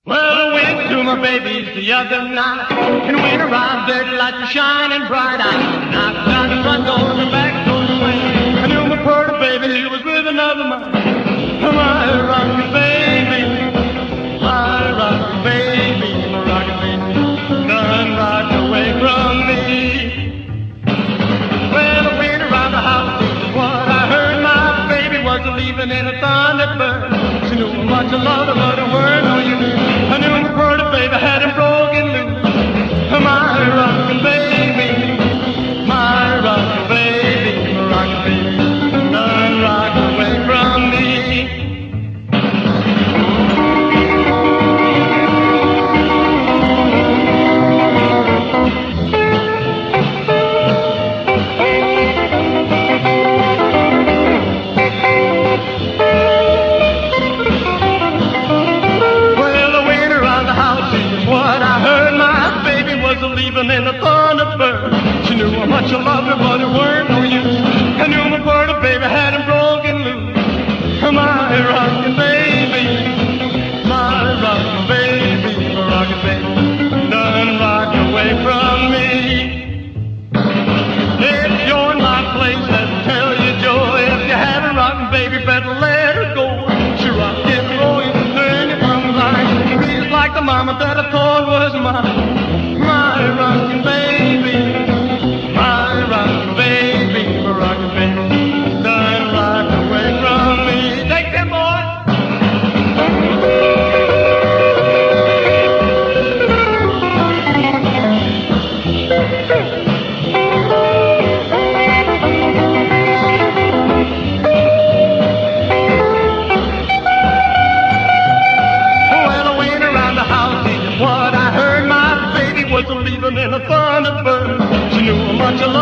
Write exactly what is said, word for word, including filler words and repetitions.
Well, I went to my baby's the other night, and when I arrived there, the lights were shining bright. I knocked on the front door and the back door swing. I knew my pretty baby, he was with another man. My rockin' baby, my rockin' baby, my rockin' baby, done rocked away from me. Well, I went around the house, this is what I heard. My baby was leaving in a Thunderbird. She knew how much I loved her, but her word no use. I knew my pretty baby had him broken loose. My rockin' baby, my rockin' baby, my rockin' baby, done rocked away from me. Leaving in a Thunderbird. She knew how much I loved her, but it weren't no use. I knew my pretty baby had him broken loose. My rockin' baby, my rockin' baby, my rockin' baby, done rocked away from me. If you're in my place, let me tell you, Joe, if you have a rockin' baby, better let her go. She rock and roll you and turn you from the line. Treat like the mama that I thought was mine. My rockin' baby, my rockin' baby, my rockin' baby, done rocked away from me. Take them, boys. Well, I went around the house, this is what I heard. Was leaving in a Thunderbird. She knew how much I